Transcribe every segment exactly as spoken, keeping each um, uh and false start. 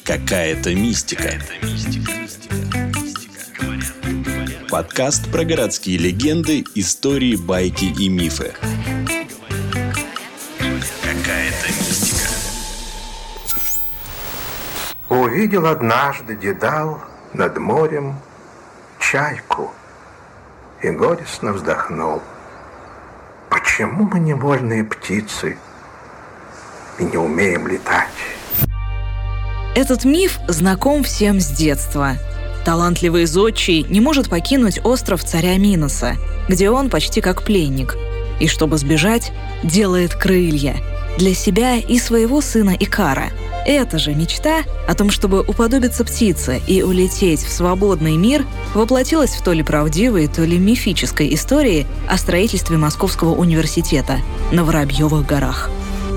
Какая-то мистика. Подкаст про городские легенды, истории, байки и мифы. Какая-то мистика. Увидел однажды Дедал над морем чайку и горестно вздохнул. Почему мы невольные птицы и не умеем летать? Этот миф знаком всем с детства. Талантливый зодчий не может покинуть остров царя Миноса, где он почти как пленник. И чтобы сбежать, делает крылья для себя и своего сына Икара. Эта же мечта о том, чтобы уподобиться птице и улететь в свободный мир, воплотилась в то ли правдивой, то ли мифической истории о строительстве Московского университета на Воробьевых горах.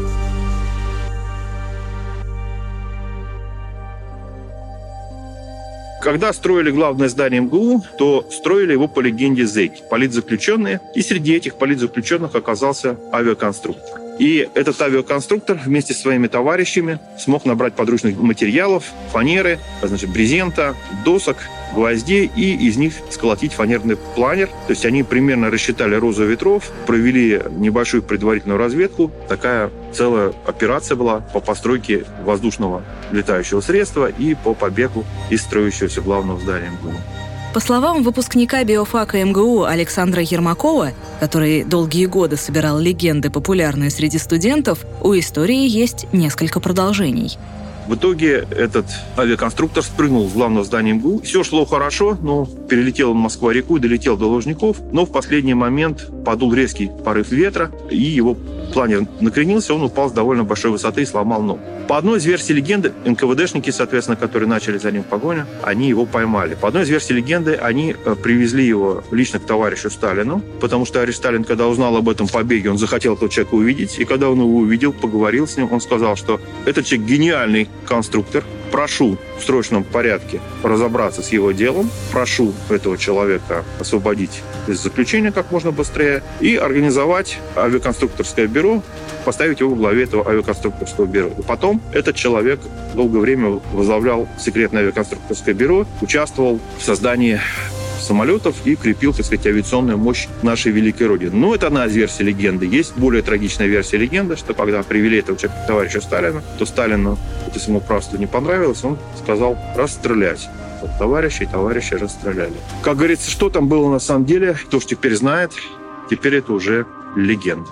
Когда строили главное здание эм гэ у, то строили его по легенде зэки, политзаключенные, и среди этих политзаключенных оказался авиаконструктор. И этот авиаконструктор вместе с своими товарищами смог набрать подручных материалов, фанеры, значит, брезента, досок, гвоздей и из них сколотить фанерный планер. То есть они примерно рассчитали розу ветров, провели небольшую предварительную разведку. Такая целая операция была по постройке воздушного летающего средства и по побегу из строящегося главного здания эм гэ у. По словам выпускника биофака эм гэ у Александра Ермакова, который долгие годы собирал легенды, популярные среди студентов, у истории есть несколько продолжений. В итоге этот авиаконструктор спрыгнул с главного здания эм гэ у. Все шло хорошо, но перелетел он Москва-реку и долетел до Лужников. Но в последний момент подул резкий порыв ветра, и его планер накренился, он упал с довольно большой высоты и сломал ногу. По одной из версий легенды, эн ка вэ дэшники, соответственно, которые начали за ним погоню, они его поймали. По одной из версий легенды, они привезли его лично к товарищу Сталину, потому что товарищ Сталин, когда узнал об этом побеге, он захотел этого человека увидеть. И когда он его увидел, поговорил с ним, он сказал, что этот человек гениальный конструктор. Прошу в срочном порядке разобраться с его делом. Прошу этого человека освободить из заключения как можно быстрее и организовать авиаконструкторское бюро, поставить его во главе этого авиаконструкторского бюро. И потом этот человек долгое время возглавлял секретное авиаконструкторское бюро, участвовал в создании самолетов и крепил, так сказать, авиационную мощь нашей великой Родины. Но это одна из версий легенды. Есть более трагичная версия легенды, что когда привели этого человека к товарищу Сталину, то Сталину это самоуправство не понравилось, он сказал расстрелять товарища, и товарища расстреляли. Как говорится, что там было на самом деле, кто ж теперь знает, теперь это уже легенда.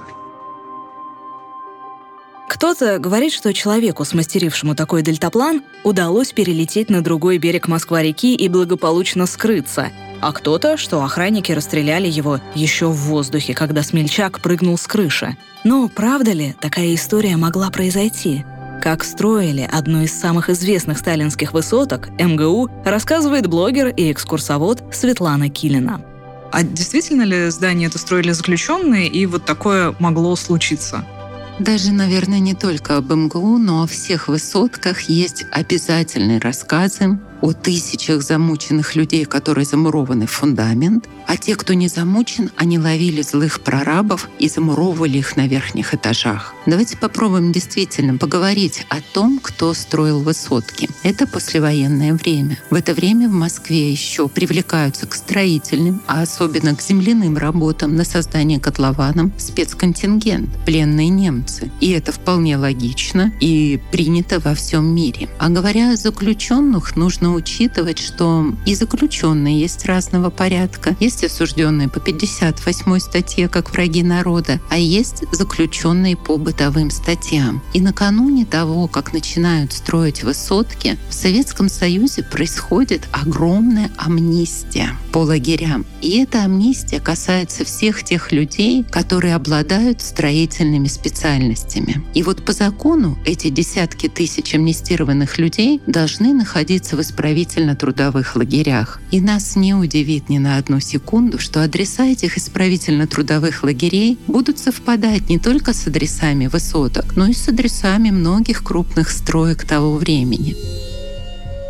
Кто-то говорит, что человеку, смастерившему такой дельтаплан, удалось перелететь на другой берег Москва-реки и благополучно скрыться, а кто-то, что охранники расстреляли его еще в воздухе, когда смельчак прыгнул с крыши. Но правда ли такая история могла произойти? Как строили одну из самых известных сталинских высоток, эм гэ у, рассказывает блогер и экскурсовод Светлана Килина. А действительно ли здание это строили заключенные, и вот такое могло случиться? Даже, наверное, не только об эм гэ у, но о всех высотках есть обязательные рассказы о тысячах замученных людей, которые замурованы в фундамент, а те, кто не замучен, они ловили злых прорабов и замуровывали их на верхних этажах. Давайте попробуем действительно поговорить о том, кто строил высотки. Это послевоенное время. В это время в Москве еще привлекаются к строительным, а особенно к земляным работам на создание котлованов спецконтингент — пленные немцы. И это вполне логично и принято во всем мире. А говоря о заключенных, нужно учитывать, что и заключенные есть разного порядка. Есть осужденные по пятьдесят восьмой статье как враги народа, а есть заключенные по бытовым статьям. И накануне того, как начинают строить высотки, в Советском Союзе происходит огромная амнистия по лагерям. И эта амнистия касается всех тех людей, которые обладают строительными специальностями. И вот по закону эти десятки тысяч амнистированных людей должны находиться в исправительно-трудовых лагерях. И нас не удивит ни на одну секунду, что адреса этих исправительно-трудовых лагерей будут совпадать не только с адресами высоток, но и с адресами многих крупных строек того времени.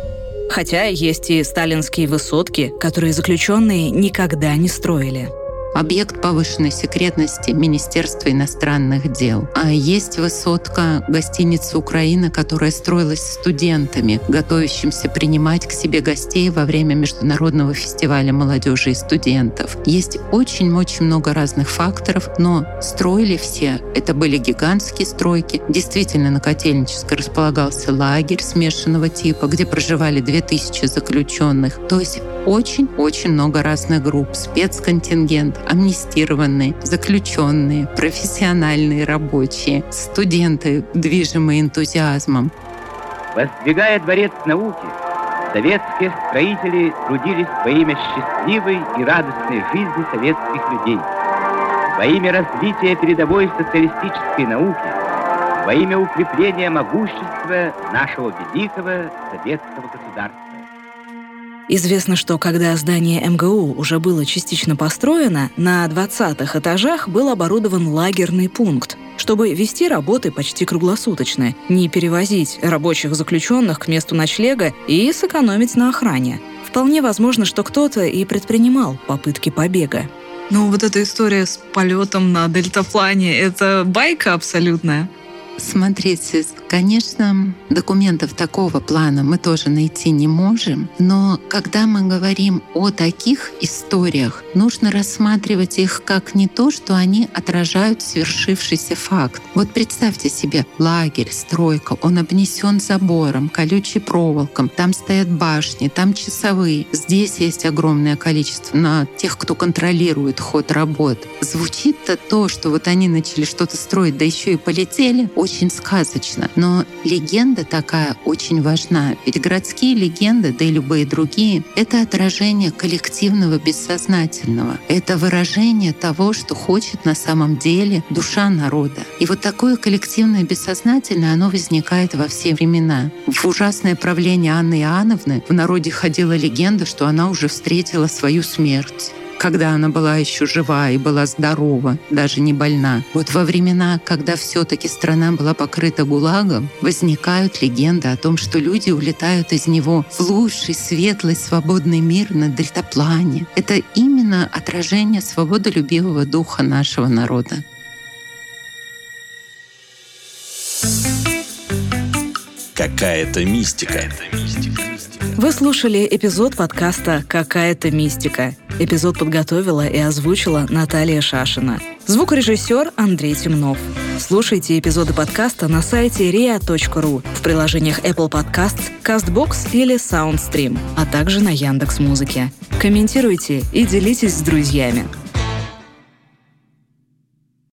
Хотя есть и сталинские высотки, которые заключенные никогда не строили. объект повышенной секретности Министерства иностранных дел. А есть высотка гостиницы «Украина», которая строилась студентами, готовящимся принимать к себе гостей во время Международного фестиваля молодежи и студентов. Есть очень-очень много разных факторов, но строили все. Это были гигантские стройки. Действительно, на Котельнической располагался лагерь смешанного типа, где проживали две тысячи заключенных. То есть очень-очень много разных групп. Спецконтингент, амнистированные, заключенные, профессиональные рабочие, студенты, движимые энтузиазмом. Воздвигая дворец науки, советские строители трудились во имя счастливой и радостной жизни советских людей, во имя развития передовой социалистической науки, во имя укрепления могущества нашего великого советского государства. Известно, что когда здание эм гэ у уже было частично построено, на двадцатых этажах был оборудован лагерный пункт, чтобы вести работы почти круглосуточно, не перевозить рабочих заключенных к месту ночлега и сэкономить на охране. Вполне возможно, что кто-то и предпринимал попытки побега. Ну, вот эта история с полетом на дельтаплане — это байка абсолютная. Смотрите, конечно, документов такого плана мы тоже найти не можем, но когда мы говорим о таких историях, нужно рассматривать их как не то, что они отражают свершившийся факт. Вот представьте себе лагерь, стройка, он обнесен забором, колючей проволоком, там стоят башни, там часовые. Здесь есть огромное количество на тех, кто контролирует ход работ. Звучит-то то, что вот они начали что-то строить, да еще и полетели, очень сказочно. Но легенда такая очень важна. Ведь городские легенды, да и любые другие, это отражение коллективного бессознательного. Это выражение того, что хочет на самом деле душа народа. И вот такое коллективное бессознательное, оно возникает во все времена. В ужасное правление Анны Иоанновны в народе ходила легенда, что она уже встретила свою смерть, когда она была еще жива и была здорова, даже не больна. Вот во времена, когда все-таки страна была покрыта ГУЛАГом, возникают легенды о том, что люди улетают из него в лучший, светлый, свободный мир на дельтаплане. Это именно отражение свободолюбивого духа нашего народа. Какая-то мистика. Вы слушали эпизод подкаста «Какая-то мистика». Эпизод подготовила и озвучила Наталья Шашина. Звукорежиссер Андрей Темнов. Слушайте эпизоды подкаста на сайте риа точка ру, в приложениях Apple Podcasts, CastBox или SoundStream, а также на Яндекс.Музыке. Комментируйте и делитесь с друзьями.